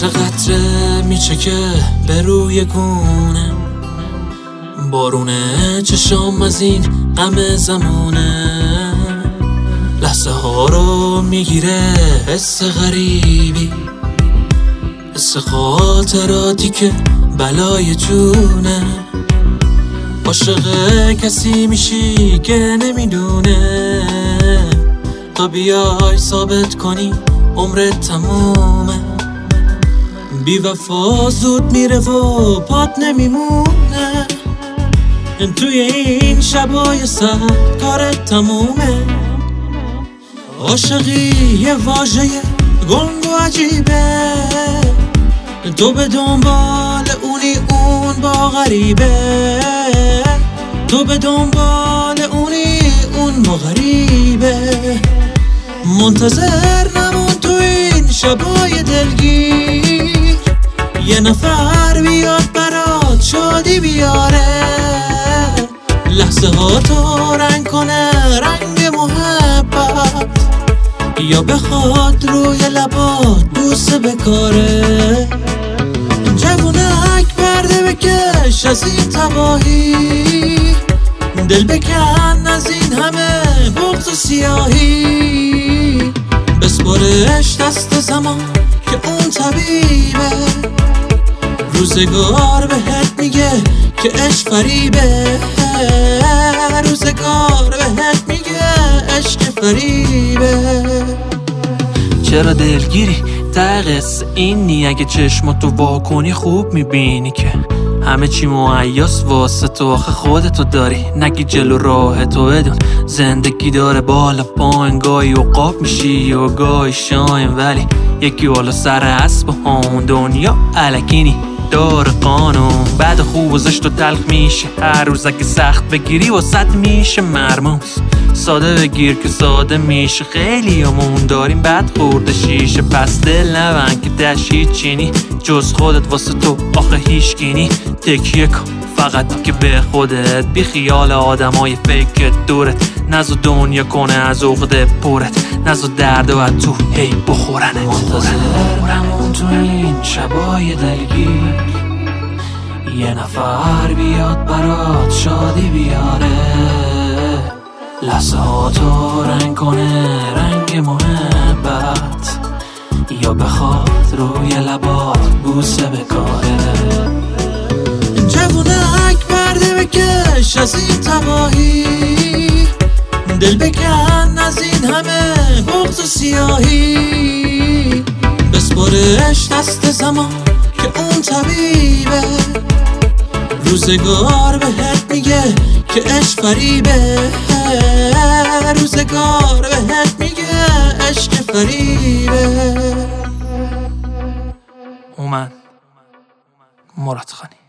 قطره قطره میچکه به روی گونه، بارونه چشام از این غم زمونه، لحظه ها رو میگیره حس غریبی، حس خاطراتی که بلای جونه. عاشق کسی میشی که نمیدونه، تا بیای ثابت کنی عمرت تمومه. بی وفا زود میره و پات نمیمونه، توی این شبای سرد کارت تمومه. عاشقی یه واژه گنگ و عجیبه، تو به دنبال اونی اون با غریبه، تو به دنبال اونی اون با غریبه. منتظر نمون تو این شبای دلگیر، یه نفر بیاد برات شادی بیاره، لحظه ها تو رنگ کنه رنگ محبت، یا بخواد روی لبات بوسه بکاره. جوونک پرده بکش از این تباهی، دل بکن از این همه بغض و سیاهی، بسپارش دست زمان که اون طبیبه، روزگار بهت میگه که عشق فریبه، روزگار بهت میگه عشق فریبه. چرا دلگیری؟ ته قصه اینی اگه چشماتو وا کنی خوب میبینی که همه چی مهیاس واسه تو، آخه خودتو داری نگی جلو راه تو. بدون زندگی داره بالا پایین، گاهی عقاب میشی و گاهی شاین، ولی یکی بالا سر اسب همون دنیا الکینی داره قانون. بعد خوب و زشت و تلخ میشه هر روز، اگه سخت بگیری واسط میشه مرموز. ساده بگیر که ساده میشه، خیلی همون داریم بد خورده شیشه. پس دل نبند که دشی چینی جز خودت واسه تو آخه هیشگینی. تکیه کن فقط که به خودت، بی خیال آدمای فیک دورت، نزو دنیا کنه از عقده پرت، نزو درد و تو هی بخورنت. منتظر نمون تو این شبای دلگیر، یه نفر بیاد برات شادی بیاره، لحظه ها تو رنگ کنه رنگ محبت، یا بخواد روی لبات بوسه بکاره. جوونک پرده بکش از این تباهی، دل بکن از این همه بغض و سیاهی، بسپارش دست زمان که اون طبیبه، روزگار بهت میگه که عشق فریبه، روزگار بهت میگه عشق فریبه. من مراد خانی.